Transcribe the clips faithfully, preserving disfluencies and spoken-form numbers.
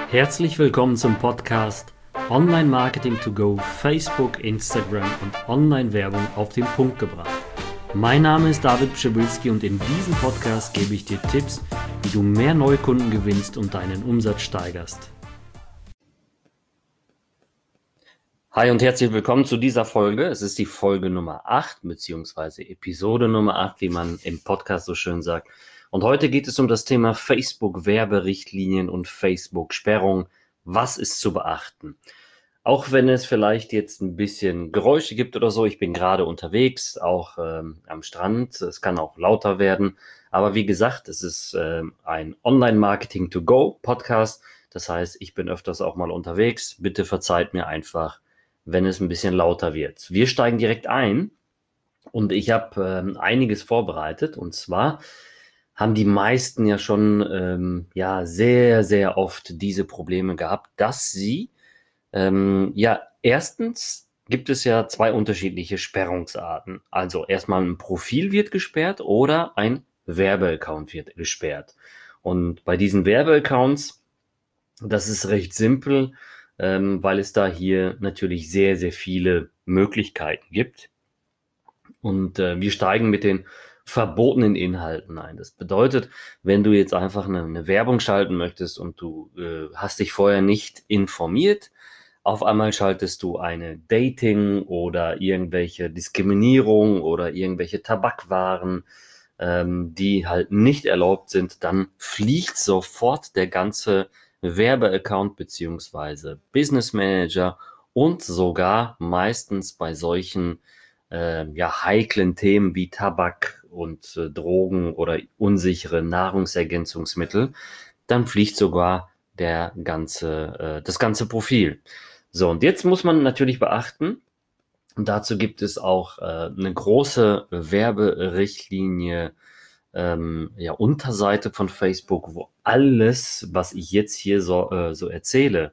Herzlich willkommen zum Podcast Online Marketing to Go, Facebook, Instagram und Online-Werbung auf den Punkt gebracht. Mein Name ist David Pschibilski und in diesem Podcast gebe ich dir Tipps, wie du mehr Neukunden gewinnst und deinen Umsatz steigerst. Hi und herzlich willkommen zu dieser Folge. Es ist die Folge Nummer acht, beziehungsweise Episode Nummer acht, wie man im Podcast so schön sagt. Und heute geht es um das Thema Facebook-Werberichtlinien und Facebook-Sperrung. Was ist zu beachten? Auch wenn es vielleicht jetzt ein bisschen Geräusche gibt oder so, ich bin gerade unterwegs, auch ähm, am Strand, es kann auch lauter werden. Aber wie gesagt, es ist ähm, ein Online-Marketing-to-Go-Podcast. Das heißt, ich bin öfters auch mal unterwegs. Bitte verzeiht mir einfach, wenn es ein bisschen lauter wird. Wir steigen direkt ein und ich habe ähm, einiges vorbereitet. Und zwar haben die meisten ja schon ähm, ja sehr, sehr oft diese Probleme gehabt, dass sie, ähm, ja, erstens gibt es ja zwei unterschiedliche Sperrungsarten. Also erstmal ein Profil wird gesperrt oder ein Werbeaccount wird gesperrt. Und bei diesen Werbeaccounts, das ist recht simpel, ähm, weil es da hier natürlich sehr, sehr viele Möglichkeiten gibt. Und äh, wir steigen mit den verbotenen Inhalten ein. Das bedeutet, wenn du jetzt einfach eine, eine Werbung schalten möchtest und du äh, hast dich vorher nicht informiert, auf einmal schaltest du eine Dating oder irgendwelche Diskriminierung oder irgendwelche Tabakwaren, ähm, die halt nicht erlaubt sind, dann fliegt sofort der ganze Werbeaccount beziehungsweise Business Manager und sogar meistens bei solchen äh, ja, heiklen Themen wie Tabak und äh, Drogen oder unsichere Nahrungsergänzungsmittel, dann fliegt sogar der ganze, äh, das ganze Profil. So, und jetzt muss man natürlich beachten, und dazu gibt es auch äh, eine große Werberichtlinie, ähm, ja, Unterseite von Facebook, wo alles, was ich jetzt hier so, äh, so erzähle,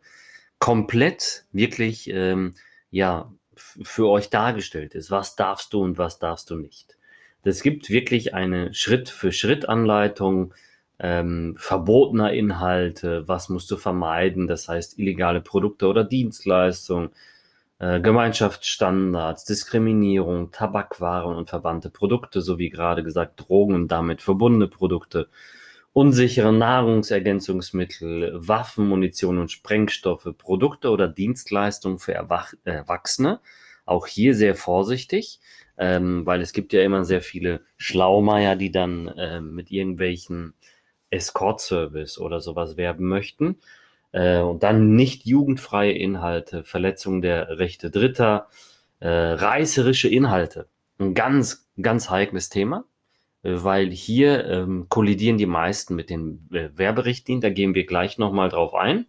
komplett wirklich, ähm, ja, f- für euch dargestellt ist. Was darfst du und was darfst du nicht? Es gibt wirklich eine Schritt-für-Schritt-Anleitung, ähm, verbotener Inhalte, was musst du vermeiden, das heißt illegale Produkte oder Dienstleistungen, äh, Gemeinschaftsstandards, Diskriminierung, Tabakwaren und verwandte Produkte, sowie gerade gesagt Drogen und damit verbundene Produkte, unsichere Nahrungsergänzungsmittel, Waffen, Munition und Sprengstoffe, Produkte oder Dienstleistungen für Erwach Erwachsene. Auch hier sehr vorsichtig, ähm, weil es gibt ja immer sehr viele Schlaumeier, die dann ähm, mit irgendwelchen Escort-Service oder sowas werben möchten. Äh, und dann nicht jugendfreie Inhalte, Verletzung der Rechte Dritter, äh, reißerische Inhalte. Ein ganz, ganz heikles Thema, äh, weil hier ähm, kollidieren die meisten mit den äh, Werberichtlinien. Da gehen wir gleich nochmal drauf ein.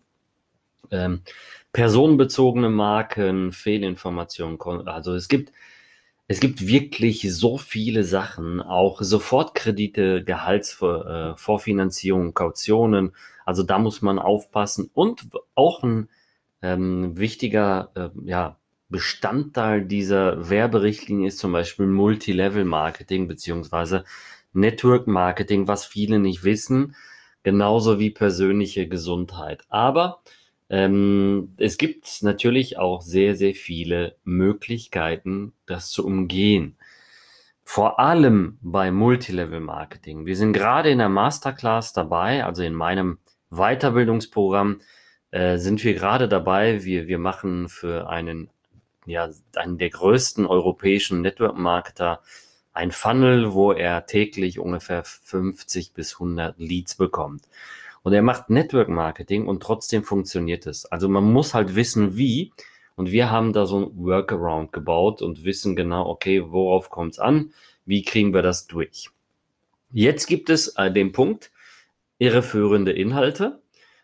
Ähm, personenbezogene Marken, Fehlinformationen, kon- also es gibt es gibt wirklich so viele Sachen, auch Sofortkredite, Gehaltsvorfinanzierung, Kautionen. Also da muss man aufpassen. Und auch ein ähm, wichtiger äh, ja, Bestandteil dieser Werberichtlinie ist zum Beispiel Multilevel-Marketing beziehungsweise Network-Marketing, was viele nicht wissen, genauso wie persönliche Gesundheit. Aber ähm, es gibt natürlich auch sehr, sehr viele Möglichkeiten, das zu umgehen. Vor allem bei Multilevel-Marketing. Wir sind gerade in der Masterclass dabei, also in meinem Weiterbildungsprogramm äh, sind wir gerade dabei. Wir, wir machen für einen, ja, einen der größten europäischen Network-Marketer ein Funnel, wo er täglich ungefähr fünfzig bis hundert Leads bekommt. Und er macht Network Marketing und trotzdem funktioniert es. Also man muss halt wissen, wie. Und wir haben da so ein Workaround gebaut und wissen genau, okay, worauf kommt es an? Wie kriegen wir das durch? Jetzt gibt es äh, den Punkt, irreführende Inhalte.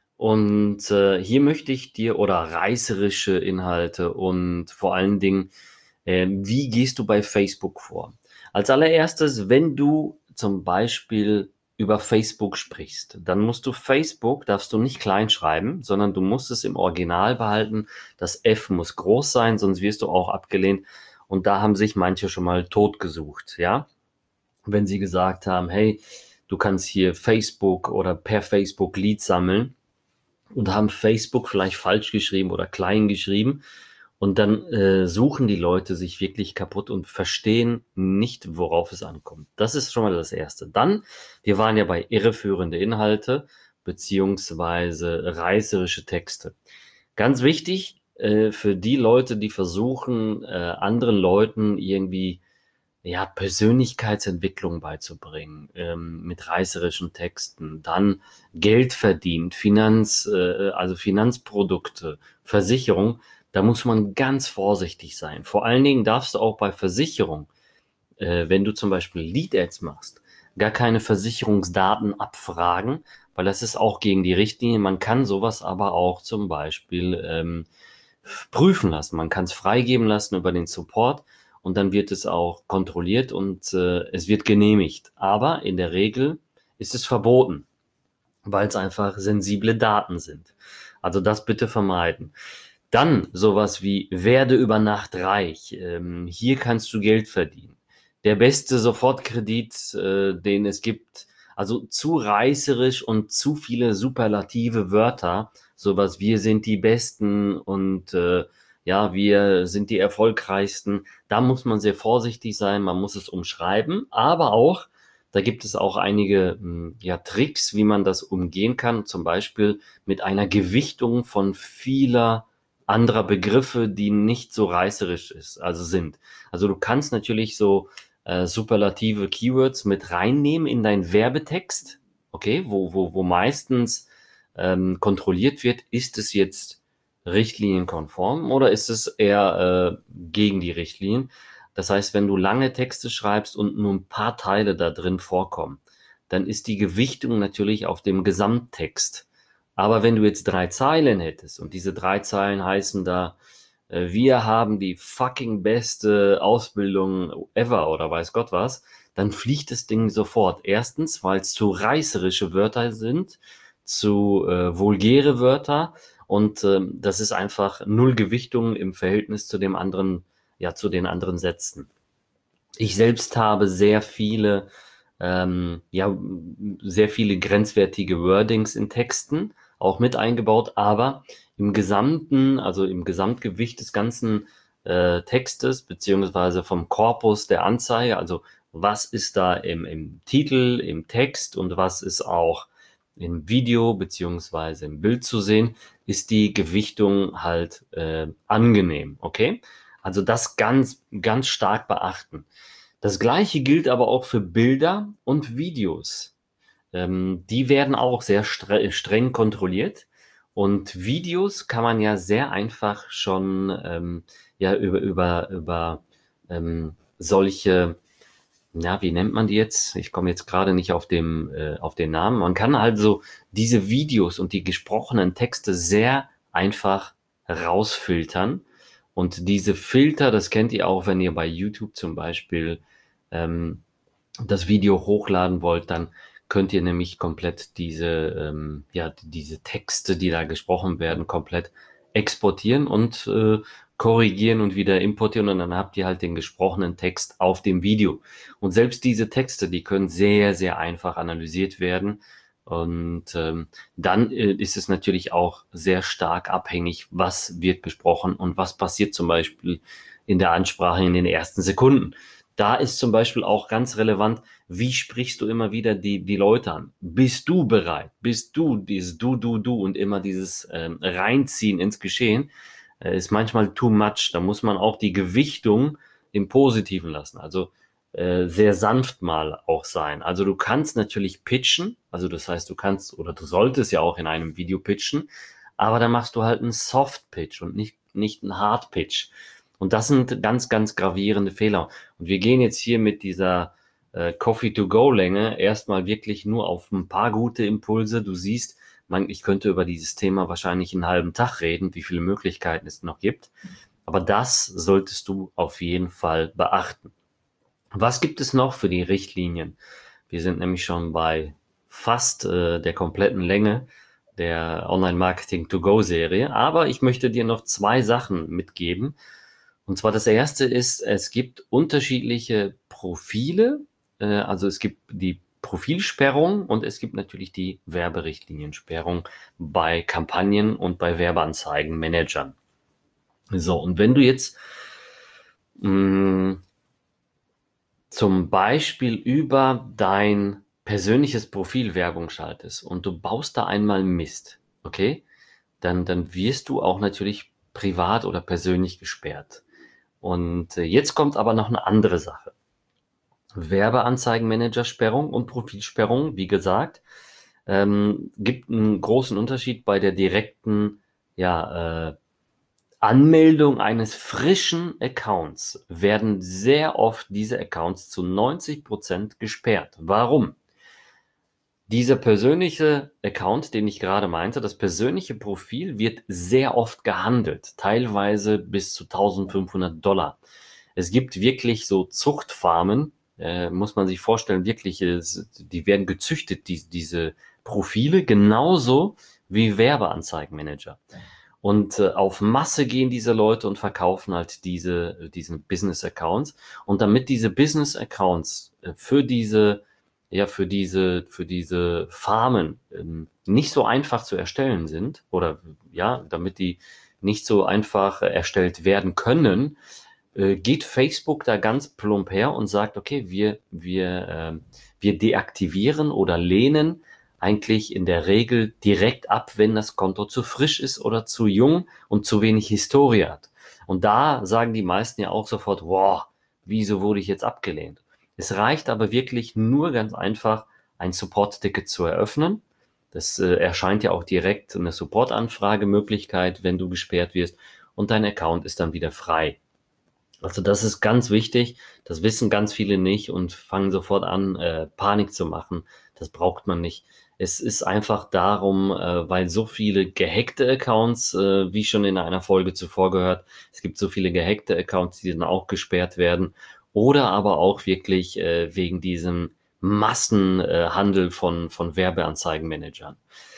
Und äh, hier möchte ich dir, oder reißerische Inhalte und vor allen Dingen, äh, wie gehst du bei Facebook vor? Als allererstes, wenn du zum Beispiel über Facebook sprichst, dann musst du Facebook, darfst du nicht klein schreiben, sondern du musst es im Original behalten. Das F muss groß sein, sonst wirst du auch abgelehnt. Und da haben sich manche schon mal totgesucht, ja? Wenn sie gesagt haben, hey, du kannst hier Facebook oder per Facebook Leads sammeln, und haben Facebook vielleicht falsch geschrieben oder klein geschrieben. Und dann äh, suchen die Leute sich wirklich kaputt und verstehen nicht, worauf es ankommt. Das ist schon mal das Erste. Dann, wir waren ja bei irreführende Inhalte beziehungsweise reißerische Texte. Ganz wichtig äh, für die Leute, die versuchen, äh, anderen Leuten irgendwie ja, Persönlichkeitsentwicklung beizubringen, ähm, mit reißerischen Texten, dann Geld verdient, Finanz, äh, also Finanzprodukte, Versicherung, da muss man ganz vorsichtig sein. Vor allen Dingen darfst du auch bei Versicherung, äh, wenn du zum Beispiel Lead-Ads machst, gar keine Versicherungsdaten abfragen, weil das ist auch gegen die Richtlinie. Man kann sowas aber auch zum Beispiel ähm, prüfen lassen. Man kann es freigeben lassen über den Support und dann wird es auch kontrolliert und äh, es wird genehmigt. Aber in der Regel ist es verboten, weil es einfach sensible Daten sind. Also das bitte vermeiden. Dann sowas wie werde über Nacht reich. Ähm, hier kannst du Geld verdienen. Der beste Sofortkredit, äh, den es gibt. Also zu reißerisch und zu viele superlative Wörter. Sowas, wir sind die Besten und äh, ja, wir sind die erfolgreichsten. Da muss man sehr vorsichtig sein. Man muss es umschreiben, aber auch da gibt es auch einige mh, ja, Tricks, wie man das umgehen kann. Zum Beispiel mit einer Gewichtung von vieler anderer Begriffe, die nicht so reißerisch ist, also sind. Also du kannst natürlich so äh, superlative Keywords mit reinnehmen in deinen Werbetext, okay, wo, wo, wo meistens ähm, kontrolliert wird, ist es jetzt richtlinienkonform oder ist es eher äh, gegen die Richtlinien. Das heißt, wenn du lange Texte schreibst und nur ein paar Teile da drin vorkommen, dann ist die Gewichtung natürlich auf dem Gesamttext. Aber wenn du jetzt drei Zeilen hättest und diese drei Zeilen heißen da, äh, wir haben die fucking beste Ausbildung ever oder weiß Gott was, dann fliegt das Ding sofort. Erstens, weil es zu reißerische Wörter sind, zu äh, vulgäre Wörter und ähm, das ist einfach null Gewichtung im Verhältnis zu dem anderen, ja, zu den anderen Sätzen. Ich selbst habe sehr viele, ähm, ja, sehr viele grenzwertige Wordings in Texten auch mit eingebaut, aber im Gesamten, also im Gesamtgewicht des ganzen äh, Textes, beziehungsweise vom Korpus der Anzeige, also was ist da im, im Titel, im Text und was ist auch im Video beziehungsweise im Bild zu sehen, ist die Gewichtung halt äh, angenehm, okay? Also das ganz, ganz stark beachten. Das gleiche gilt aber auch für Bilder und Videos. Ähm, die werden auch sehr stre streng kontrolliert. Und Videos kann man ja sehr einfach schon ähm, ja über über über ähm, solche, ja, wie nennt man die jetzt? Ich komme jetzt gerade nicht auf dem äh, auf den Namen. Man kann also diese Videos und die gesprochenen Texte sehr einfach rausfiltern. Und diese Filter, das kennt ihr auch, wenn ihr bei YouTube zum Beispiel ähm, das Video hochladen wollt, dann könnt ihr nämlich komplett diese, ähm, ja, diese Texte, die da gesprochen werden, komplett exportieren und äh, korrigieren und wieder importieren und dann habt ihr halt den gesprochenen Text auf dem Video. Und selbst diese Texte, die können sehr, sehr einfach analysiert werden. Und ähm, dann äh, ist es natürlich auch sehr stark abhängig, was wird gesprochen und was passiert zum Beispiel in der Ansprache in den ersten Sekunden. Da ist zum Beispiel auch ganz relevant, wie sprichst du immer wieder die, die Leute an? Bist du bereit? Bist du dieses Du, Du, Du und immer dieses ähm, Reinziehen ins Geschehen äh, ist manchmal too much. Da muss man auch die Gewichtung im Positiven lassen. Also äh, sehr sanft mal auch sein. Also du kannst natürlich pitchen, also das heißt, du kannst oder du solltest ja auch in einem Video pitchen, aber dann machst du halt einen Soft Pitch und nicht, nicht einen Hard Pitch. Und das sind ganz, ganz gravierende Fehler. Und wir gehen jetzt hier mit dieser äh, Coffee-to-go-Länge erstmal wirklich nur auf ein paar gute Impulse. Du siehst, man, ich könnte über dieses Thema wahrscheinlich einen halben Tag reden, wie viele Möglichkeiten es noch gibt. Aber das solltest du auf jeden Fall beachten. Was gibt es noch für die Richtlinien? Wir sind nämlich schon bei fast äh, der kompletten Länge der Online-Marketing-to-go-Serie. Aber ich möchte dir noch zwei Sachen mitgeben. Und zwar das erste ist, es gibt unterschiedliche Profile. Äh, also es gibt die Profilsperrung und es gibt natürlich die Werberichtliniensperrung bei Kampagnen und bei Werbeanzeigenmanagern. So, und wenn du jetzt mh, zum Beispiel über dein persönliches Profil Werbung schaltest und du baust da einmal Mist, okay, dann, dann wirst du auch natürlich privat oder persönlich gesperrt. Und äh, jetzt kommt aber noch eine andere Sache. Werbeanzeigenmanager-Sperrung und Profilsperrung, wie gesagt, ähm, gibt einen großen Unterschied bei der direkten, ja, äh, Anmeldung eines frischen Accounts werden sehr oft diese Accounts zu neunzig Prozent gesperrt. Warum? Dieser persönliche Account, den ich gerade meinte, das persönliche Profil wird sehr oft gehandelt, teilweise bis zu eintausendfünfhundert Dollar. Es gibt wirklich so Zuchtfarmen, äh, muss man sich vorstellen, wirklich, äh, die werden gezüchtet, die, diese Profile, genauso wie Werbeanzeigenmanager. Und äh, auf Masse gehen diese Leute und verkaufen halt diese, diesen Business-Accounts. Und damit diese Business-Accounts äh, für diese, ja, für diese, für diese Farmen ähm, nicht so einfach zu erstellen sind, oder ja, damit die nicht so einfach äh, erstellt werden können, äh, geht Facebook da ganz plump her und sagt, okay, wir, wir, äh, wir deaktivieren oder lehnen eigentlich in der Regel direkt ab, wenn das Konto zu frisch ist oder zu jung und zu wenig Historie hat. Und da sagen die meisten ja auch sofort, wow, wieso wurde ich jetzt abgelehnt? Es reicht aber wirklich nur ganz einfach, ein Support-Ticket zu eröffnen. Das äh, erscheint ja auch direkt eine Support-Anfrage-Möglichkeit, wenn du gesperrt wirst, und dein Account ist dann wieder frei. Also das ist ganz wichtig, das wissen ganz viele nicht und fangen sofort an, äh, Panik zu machen. Das braucht man nicht. Es ist einfach darum, äh, weil so viele gehackte Accounts, äh, wie schon in einer Folge zuvor gehört, es gibt so viele gehackte Accounts, die dann auch gesperrt werden, oder aber auch wirklich äh, wegen diesem Massenhandel äh, von, von Werbeanzeigenmanagern.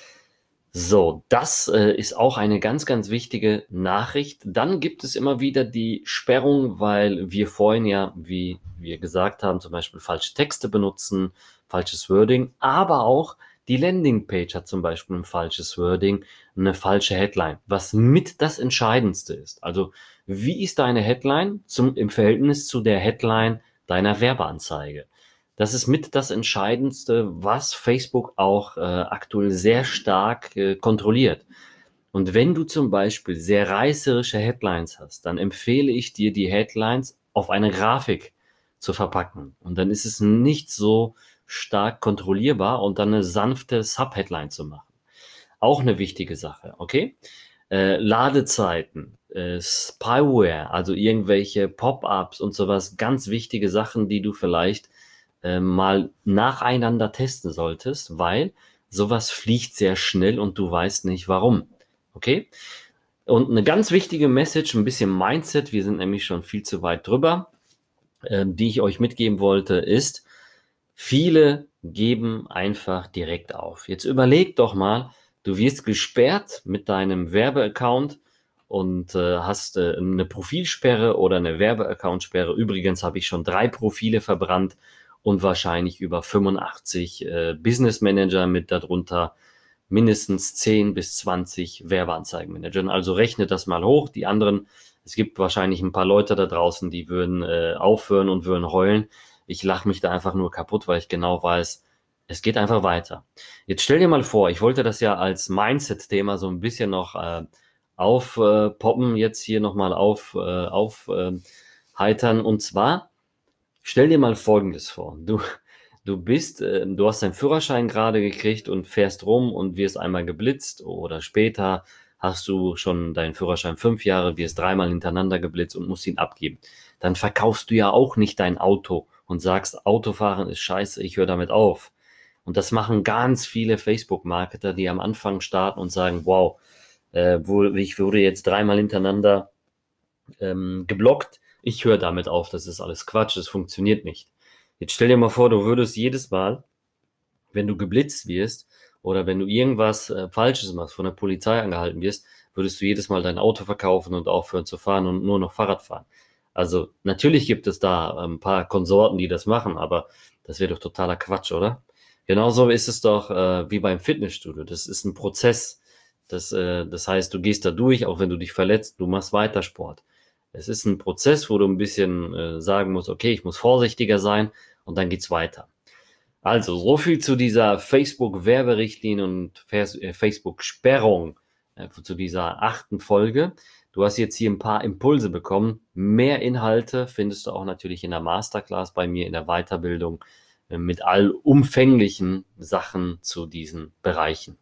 So, das äh, ist auch eine ganz, ganz wichtige Nachricht. Dann gibt es immer wieder die Sperrung, weil wir vorhin ja, wie wir gesagt haben, zum Beispiel falsche Texte benutzen, falsches Wording, aber auch die Landingpage hat zum Beispiel ein falsches Wording, eine falsche Headline, was mit das Entscheidendste ist. Also, wie ist deine Headline zum, im Verhältnis zu der Headline deiner Werbeanzeige? Das ist mit das Entscheidendste, was Facebook auch äh, aktuell sehr stark äh, kontrolliert. Und wenn du zum Beispiel sehr reißerische Headlines hast, dann empfehle ich dir, die Headlines auf eine Grafik zu verpacken. Und dann ist es nicht so stark kontrollierbar und dann eine sanfte Subheadline zu machen. Auch eine wichtige Sache, okay? Äh, Ladezeiten, äh, Spyware, also irgendwelche Pop-ups und sowas, ganz wichtige Sachen, die du vielleicht äh, mal nacheinander testen solltest, weil sowas fliegt sehr schnell und du weißt nicht warum. Okay? Und eine ganz wichtige Message, ein bisschen Mindset, wir sind nämlich schon viel zu weit drüber, äh, die ich euch mitgeben wollte, ist, viele geben einfach direkt auf. Jetzt überleg doch mal, du wirst gesperrt mit deinem Werbeaccount und äh, hast äh, eine Profilsperre oder eine Werbeaccountsperre. Übrigens habe ich schon drei Profile verbrannt und wahrscheinlich über fünfundachtzig äh, Business Manager mit darunter mindestens zehn bis zwanzig Werbeanzeigenmanagern. Also rechnet das mal hoch. Die anderen, es gibt wahrscheinlich ein paar Leute da draußen, die würden äh, aufhören und würden heulen. Ich lache mich da einfach nur kaputt, weil ich genau weiß, es geht einfach weiter. Jetzt stell dir mal vor, ich wollte das ja als Mindset-Thema so ein bisschen noch äh, aufpoppen, äh, jetzt hier nochmal auf, äh, auf äh, heitern. Und zwar, stell dir mal Folgendes vor. Du, du bist, äh, du hast deinen Führerschein gerade gekriegt und fährst rum und wirst einmal geblitzt, oder später hast du schon deinen Führerschein fünf Jahre, wirst dreimal hintereinander geblitzt und musst ihn abgeben. Dann verkaufst du ja auch nicht dein Auto und sagst, Autofahren ist scheiße, ich höre damit auf. Und das machen ganz viele Facebook-Marketer, die am Anfang starten und sagen, wow, äh, wo, ich wurde jetzt dreimal hintereinander ähm, geblockt, ich höre damit auf, das ist alles Quatsch, das funktioniert nicht. Jetzt stell dir mal vor, du würdest jedes Mal, wenn du geblitzt wirst oder wenn du irgendwas äh, Falsches machst, von der Polizei angehalten wirst, würdest du jedes Mal dein Auto verkaufen und aufhören zu fahren und nur noch Fahrrad fahren. Also natürlich gibt es da ein paar Konsorten, die das machen, aber das wäre doch totaler Quatsch, oder? Genauso ist es doch äh, wie beim Fitnessstudio. Das ist ein Prozess. Das, äh, das heißt, du gehst da durch, auch wenn du dich verletzt, du machst weiter Sport. Es ist ein Prozess, wo du ein bisschen äh, sagen musst, okay, ich muss vorsichtiger sein und dann geht's weiter. Also, so viel zu dieser Facebook-Werberichtlinie und Vers- äh, Facebook-Sperrung äh, zu dieser achten Folge. Du hast jetzt hier ein paar Impulse bekommen. Mehr Inhalte findest du auch natürlich in der Masterclass bei mir in der Weiterbildung äh, mit allumfänglichen Sachen zu diesen Bereichen.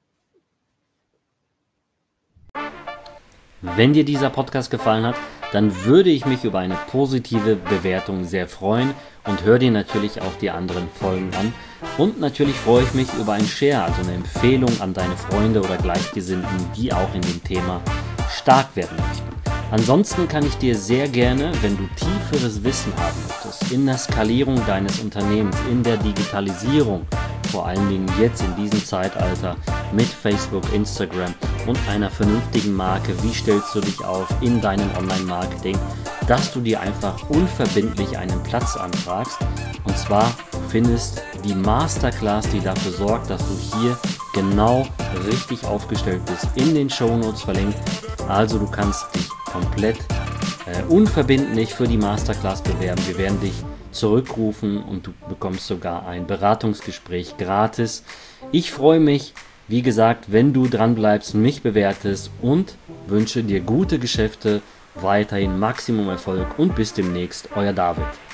Wenn dir dieser Podcast gefallen hat, dann würde ich mich über eine positive Bewertung sehr freuen und hör dir natürlich auch die anderen Folgen an. Und natürlich freue ich mich über ein Share, also eine Empfehlung an deine Freunde oder Gleichgesinnten, die auch in dem Thema stark werden möchten. Ansonsten kann ich dir sehr gerne, wenn du tieferes Wissen haben möchtest, in der Skalierung deines Unternehmens, in der Digitalisierung, vor allen Dingen jetzt in diesem Zeitalter mit Facebook, Instagram und einer vernünftigen Marke, wie stellst du dich auf in deinem Online-Marketing, dass du dir einfach unverbindlich einen Platz anfragst. Und zwar findest die Masterclass, die dafür sorgt, dass du hier genau richtig aufgestellt bist, in den Shownotes verlinkt. Also du kannst dich komplett äh, unverbindlich für die Masterclass bewerben. Wir werden dich zurückrufen und du bekommst sogar ein Beratungsgespräch gratis. Ich freue mich, wie gesagt, wenn du dran bleibst, mich bewertest und wünsche dir gute Geschäfte, weiterhin Maximum Erfolg und bis demnächst, euer David.